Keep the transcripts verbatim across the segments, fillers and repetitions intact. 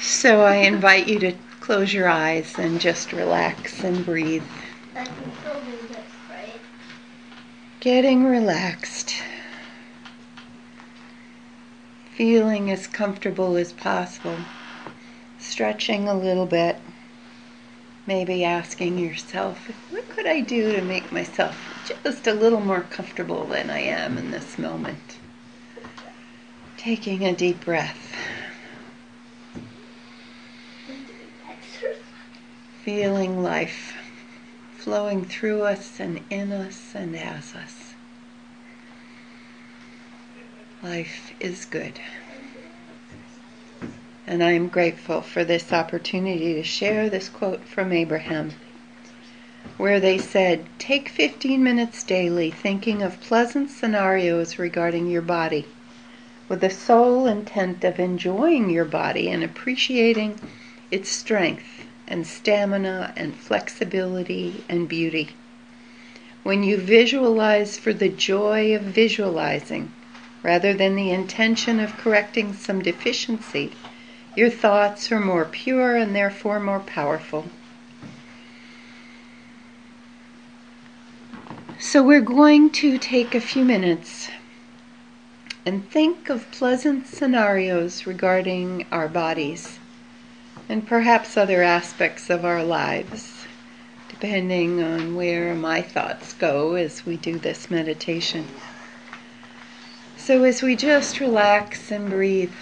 So I invite you to close your eyes and just relax and breathe. I can still do this, right? Getting relaxed. Feeling as comfortable as possible. Stretching a little bit. Maybe asking yourself, what could I do to make myself just a little more comfortable than I am in this moment? Taking a deep breath. Feeling life flowing through us and in us and as us. Life is good. And I am grateful for this opportunity to share this quote from Abraham, where they said, take fifteen minutes daily thinking of pleasant scenarios regarding your body, with the sole intent of enjoying your body and appreciating its strength and stamina and flexibility and beauty. When you visualize for the joy of visualizing, rather than the intention of correcting some deficiency, your thoughts are more pure and therefore more powerful. So we're going to take a few minutes and think of pleasant scenarios regarding our bodies and perhaps other aspects of our lives, depending on where my thoughts go as we do this meditation. So as we just relax and breathe,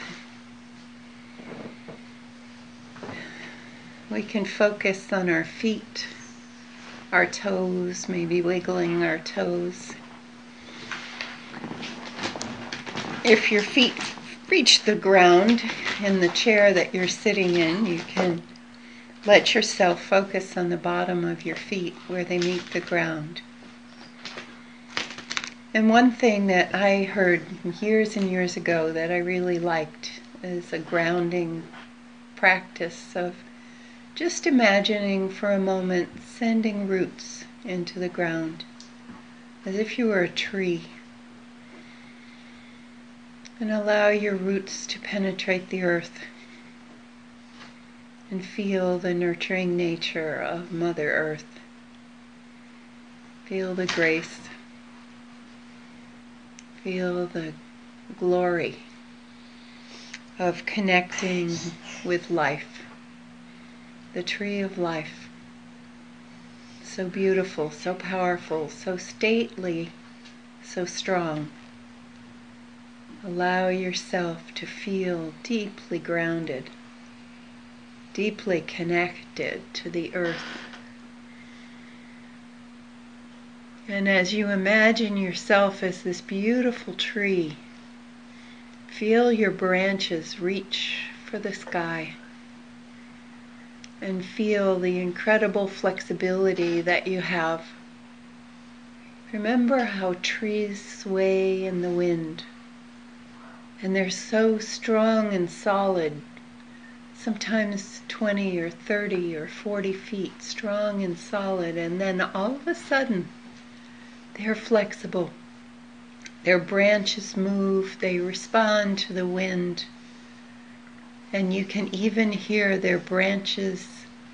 we can focus on our feet, our toes, maybe wiggling our toes. If your feet reach the ground in the chair that you're sitting in, you can let yourself focus on the bottom of your feet where they meet the ground. And one thing that I heard years and years ago that I really liked is a grounding practice of just imagining for a moment sending roots into the ground as if you were a tree. And allow your roots to penetrate the earth and feel the nurturing nature of Mother Earth. Feel the grace. Feel the glory of connecting with life. The tree of life. So beautiful, so powerful, so stately, so strong. Allow yourself to feel deeply grounded, deeply connected to the earth. And as you imagine yourself as this beautiful tree, feel your branches reach for the sky and feel the incredible flexibility that you have. Remember how trees sway in the wind. And they're so strong and solid, sometimes twenty or thirty or forty feet, strong and solid, and then all of a sudden, they're flexible. Their branches move, they respond to the wind, and you can even hear their branches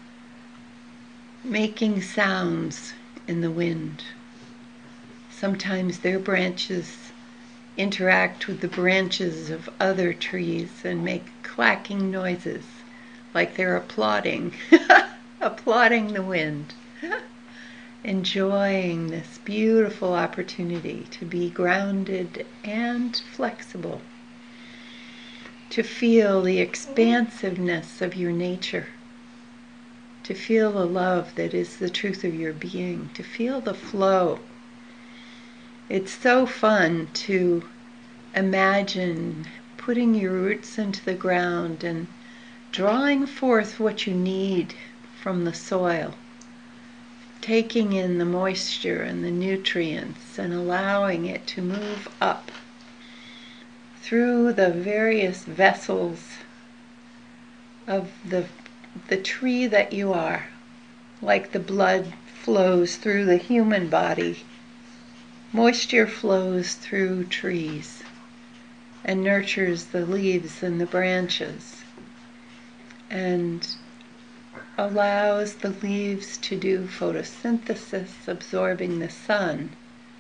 making sounds in the wind. Sometimes their branches interact with the branches of other trees and make clacking noises like they're applauding, applauding the wind, enjoying this beautiful opportunity to be grounded and flexible, to feel the expansiveness of your nature, to feel the love that is the truth of your being, to feel the flow. It's so fun to imagine putting your roots into the ground and drawing forth what you need from the soil, taking in the moisture and the nutrients and allowing it to move up through the various vessels of the, the tree that you are, like the blood flows through the human body. Moisture flows through trees and nurtures the leaves and the branches. and allows the leaves to do photosynthesis, absorbing the sun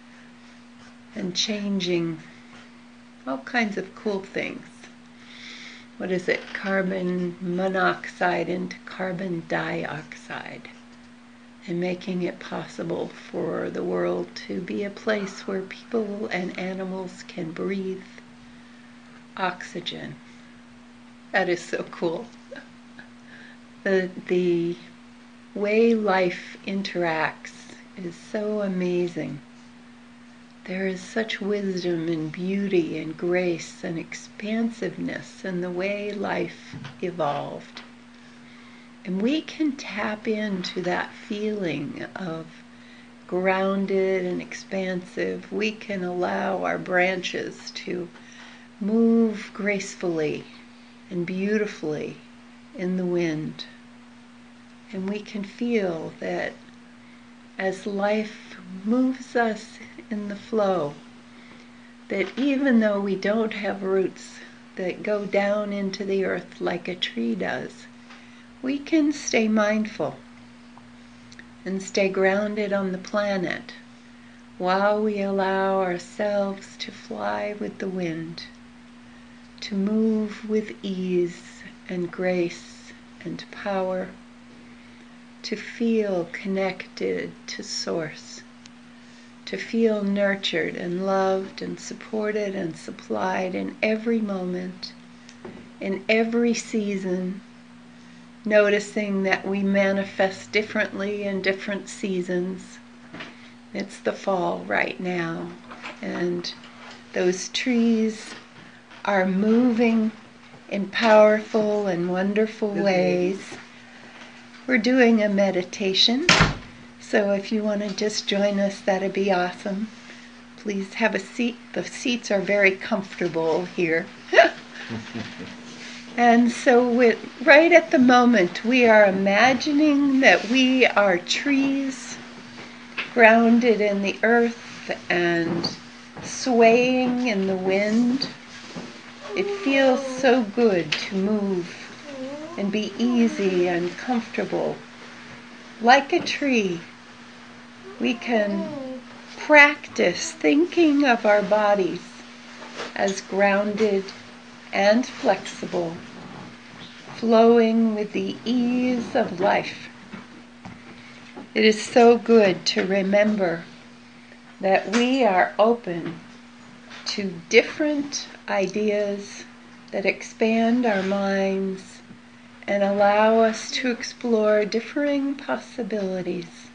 and changing all kinds of cool things. What is it? Carbon monoxide into carbon dioxide, and making it possible for the world to be a place where people and animals can breathe oxygen. That is so cool. The, the way life interacts is so amazing. There is such wisdom and beauty and grace and expansiveness in the way life evolved. And we can tap into that feeling of grounded and expansive. We can allow our branches to move gracefully and beautifully in the wind. And we can feel that as life moves us in the flow, that even though we don't have roots that go down into the earth like a tree does, we can stay mindful and stay grounded on the planet while we allow ourselves to fly with the wind, to move with ease and grace and power, to feel connected to Source, to feel nurtured and loved and supported and supplied in every moment, in every season, noticing that we manifest differently in different seasons. It's the fall right now, and those trees are moving in powerful and wonderful ways. We're doing a meditation, so if you want to just join us, that'd be awesome. Please have a seat. The seats are very comfortable here. And so with, right at the moment, we are imagining that we are trees grounded in the earth and swaying in the wind. It feels so good to move and be easy and comfortable. Like a tree, we can practice thinking of our bodies as grounded and flexible, flowing with the ease of life. It is so good to remember that we are open to different ideas that expand our minds and allow us to explore differing possibilities.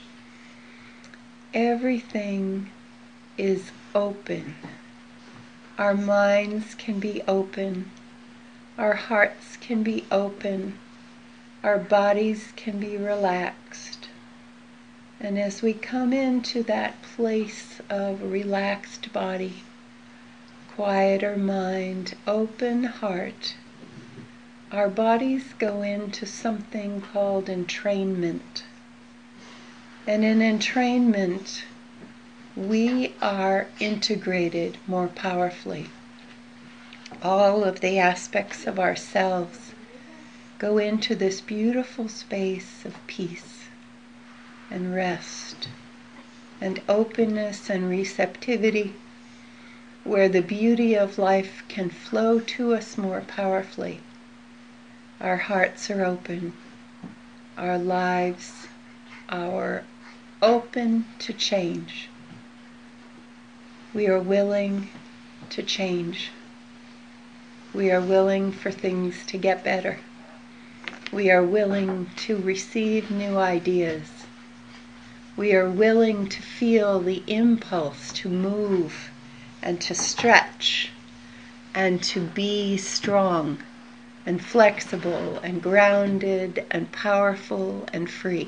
Everything is open. Our minds can be open. Our hearts can be open. Our bodies can be relaxed. And as we come into that place of relaxed body, quieter mind, open heart, our bodies go into something called entrainment. And in entrainment, we are integrated more powerfully. All of the aspects of ourselves go into this beautiful space of peace and rest and openness and receptivity, where the beauty of life can flow to us more powerfully. Our hearts are open. Our lives are open to change. We are willing to change. We are willing for things to get better. We are willing to receive new ideas. We are willing to feel the impulse to move and to stretch and to be strong and flexible and grounded and powerful and free.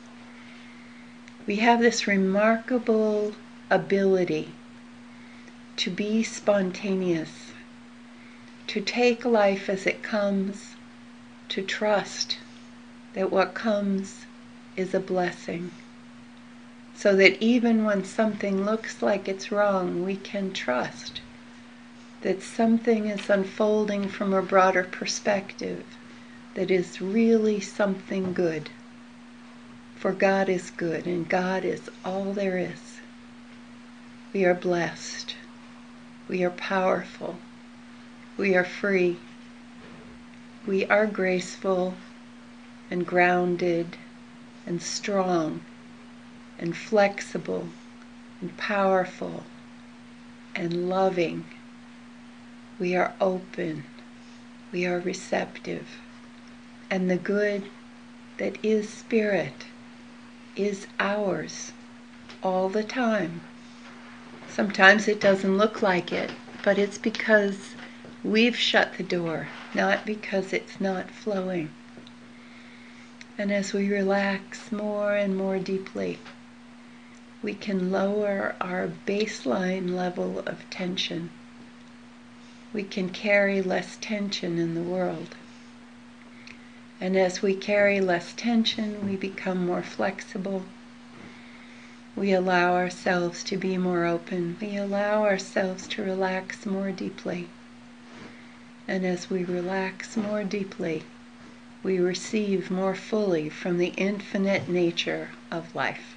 We have this remarkable ability to be spontaneous, to take life as it comes, to trust that what comes is a blessing, so that even when something looks like it's wrong, we can trust that something is unfolding from a broader perspective that is really something good. For God is good, and God is all there is. We are blessed. We are powerful. We are free. We are graceful and grounded and strong and flexible and powerful and loving. We are open. We are receptive. And the good that is spirit is ours all the time. Sometimes it doesn't look like it, but it's because we've shut the door, not because it's not flowing. And as we relax more and more deeply, we can lower our baseline level of tension. We can carry less tension in the world. And as we carry less tension, we become more flexible. We allow ourselves to be more open. We allow ourselves to relax more deeply. And as we relax more deeply, we receive more fully from the infinite nature of life.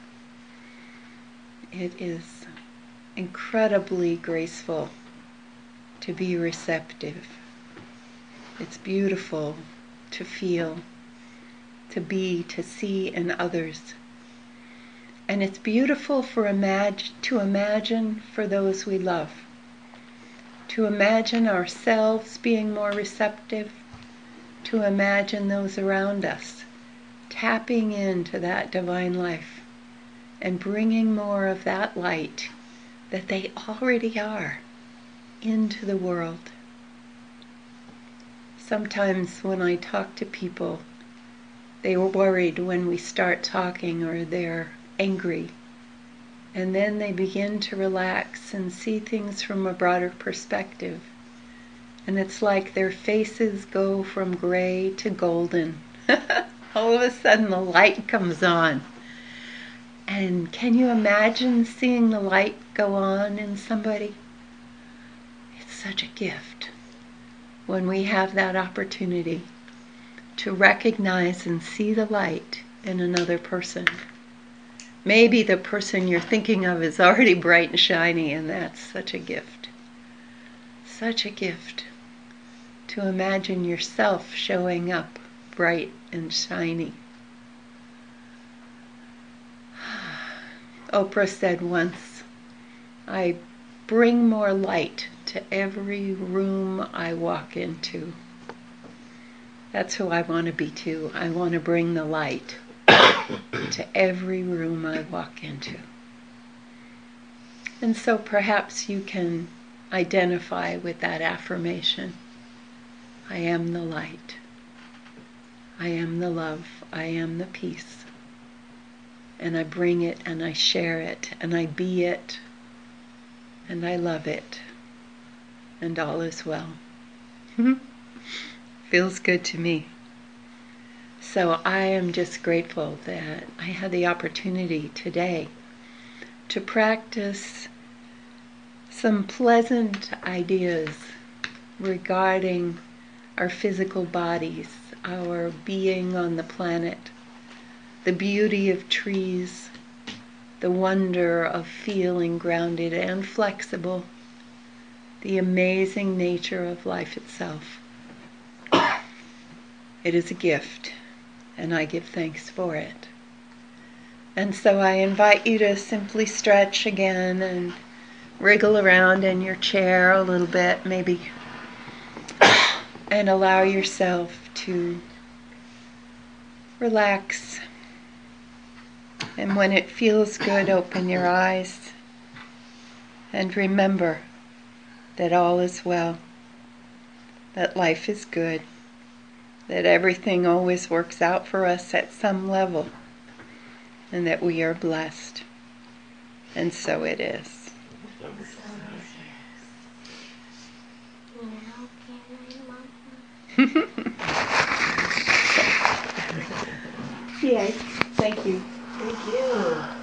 It is incredibly graceful to be receptive. It's beautiful to feel, to be, to see in others. And it's beautiful for imag- to imagine for those we love. To imagine ourselves being more receptive. To imagine those around us tapping into that divine life and bringing more of that light that they already are into the world. Sometimes when I talk to people, they are worried when we start talking, or they're angry. And then they begin to relax and see things from a broader perspective. And it's like their faces go from gray to golden. All of a sudden the light comes on. And can you imagine seeing the light go on in somebody? It's such a gift when we have that opportunity to recognize and see the light in another person. Maybe the person you're thinking of is already bright and shiny, and that's such a gift. Such a gift to imagine yourself showing up bright and shiny. Oprah said once, "I bring more light to every room I walk into." That's who I want to be too. I want to bring the light to every room I walk into. And so perhaps you can identify with that affirmation. I am the light. I am the love. I am the peace. And I bring it and I share it and I be it and I love it. And all is well. Feels good to me. So I am just grateful that I had the opportunity today to practice some pleasant ideas regarding our physical bodies, our being on the planet, the beauty of trees, the wonder of feeling grounded and flexible, the amazing nature of life itself. It is a gift, and I give thanks for it. And so I invite you to simply stretch again and wriggle around in your chair a little bit, maybe, and allow yourself to relax. And when it feels good, open your eyes and remember that all is well, that life is good, that everything always works out for us at some level, and that we are blessed. And so it is. Yay. Thank you. Thank you.